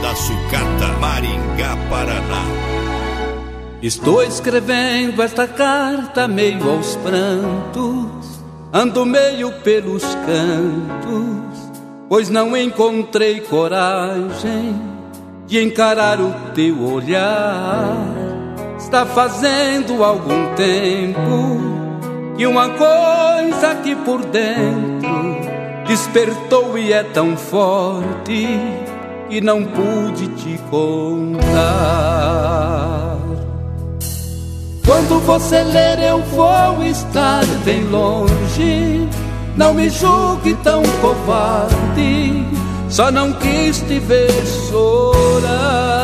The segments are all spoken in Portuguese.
da Sucata, Maringá, Paraná. Estou escrevendo esta carta meio aos prantos, ando meio pelos cantos, pois não encontrei coragem de encarar o teu olhar. Está fazendo algum tempo que uma coisa aqui por dentro despertou e é tão forte que não pude te contar. Quando você ler eu vou estar bem longe, não me julgue tão covarde, só não quis te ver chorar.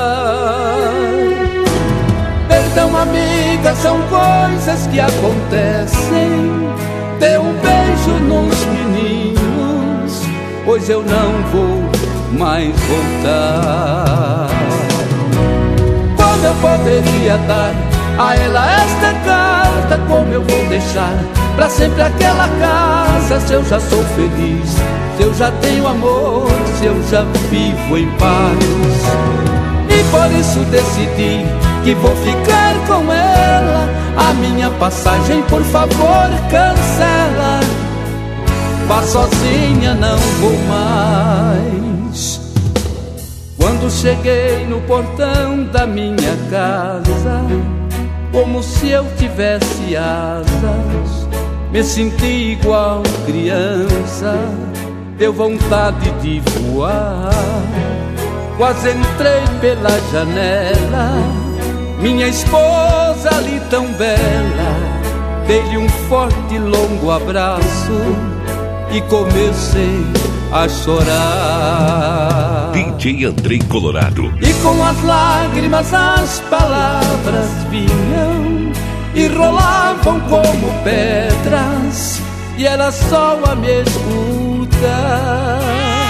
Perdão, amiga, são coisas que acontecem. Dê um beijo nos meninos, pois eu não vou mais voltar. Quando eu poderia dar a ela esta carta, como eu vou deixar pra sempre aquela casa? Se eu já sou feliz, se eu já tenho amor, se eu já vivo em paz. E por isso decidi que vou ficar com ela. A minha passagem, por favor, cancela. Vá sozinha, não vou mais. Quando cheguei no portão da minha casa, como se eu tivesse asas, me senti igual criança, deu vontade de voar. Quase entrei pela janela, minha esposa ali tão bela, dei-lhe um forte e longo abraço e comecei a chorar. DJ Andrei Colorado. E com as lágrimas as palavras vinham e rolavam como pedras, e era só a me escutar.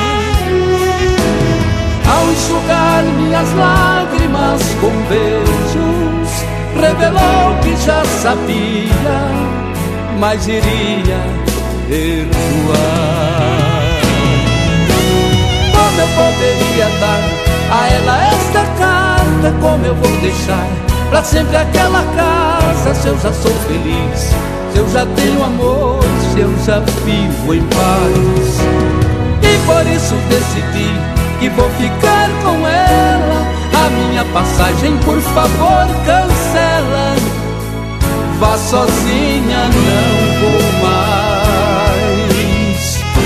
Ao enxugar minhas lágrimas com beijos, revelou que já sabia, mas iria perdoar. Como eu poderia dar a ela esta carta? Como eu vou deixar pra sempre aquela casa? Se eu já sou feliz, se eu já tenho amor, se eu já vivo em paz. E por isso decidi que vou ficar com ela. A minha passagem, por favor, cancela. Vá sozinha, não vou mais.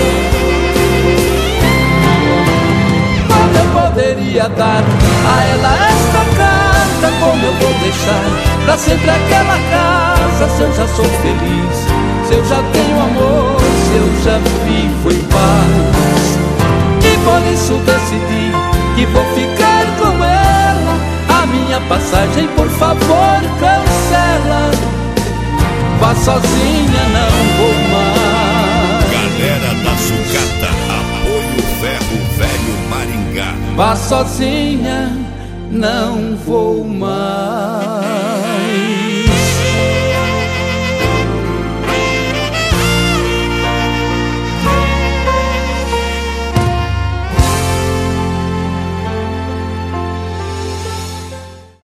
Como eu poderia dar a ela esta carta? Como eu vou deixar pra sempre aquela casa? Se eu já sou feliz, se eu já tenho amor, se eu já vivo em paz. E por isso decidi que vou ficar com ela. A minha passagem, por favor, cancela. Vá sozinha, não vou mais. Galera da Sucata, apoio Ferro Velho, Maringá. Vá sozinha, não vou mais.